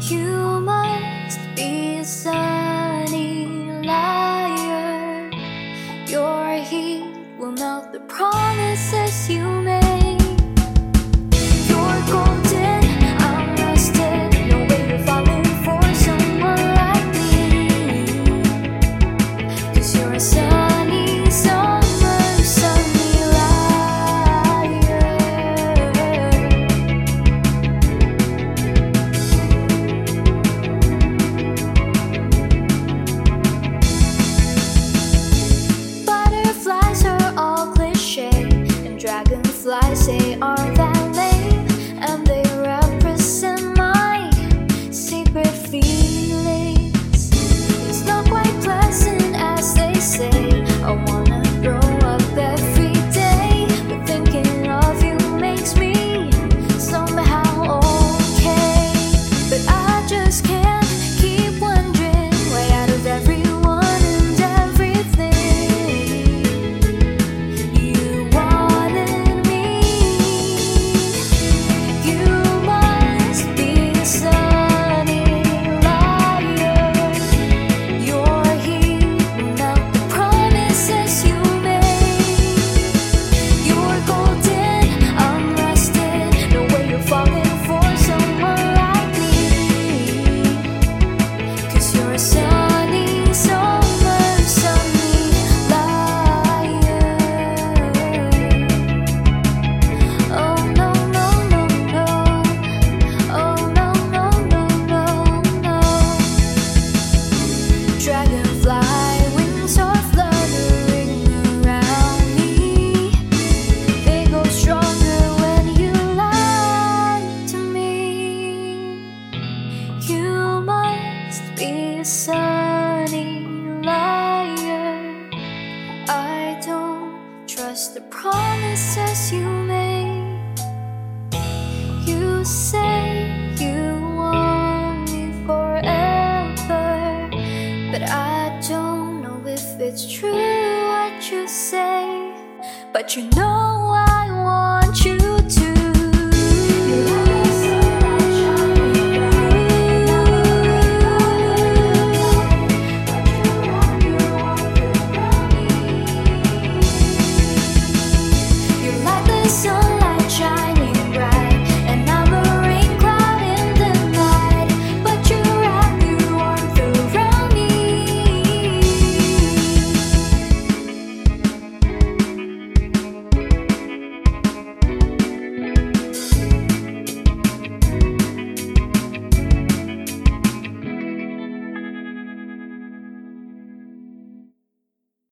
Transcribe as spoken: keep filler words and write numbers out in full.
You must be a sunny liar. Your heat will melt the promises you made. You're golden, I'm rusted. No way you're falling for someone like me. 'Cause you're a sunny summer, sunny liar. Butterflies are all cliche, and dragonflies say are that lame, and they represent my secret feelings. It's not quite pleasant as they say. I wanna throw up every day, but thinking of you makes me somehow okay. But I just can't keep wondering why out of everyone and everything you wanted me. You must be a sunny liar. Your heat will melt the promises you made. You're golden, I'm rusted. No way you're falling for someone like me. 'Cause you're a sunny summer, sunny liar. Oh no, no, no, no. Oh no, no, no, no, no. Dragonfly wings are fluttering around me. They go stronger when you lie to me. You must be a sunny liar. I don't trust the promises you made. You say you want me forever, but I don't know if it's true what you say. But you know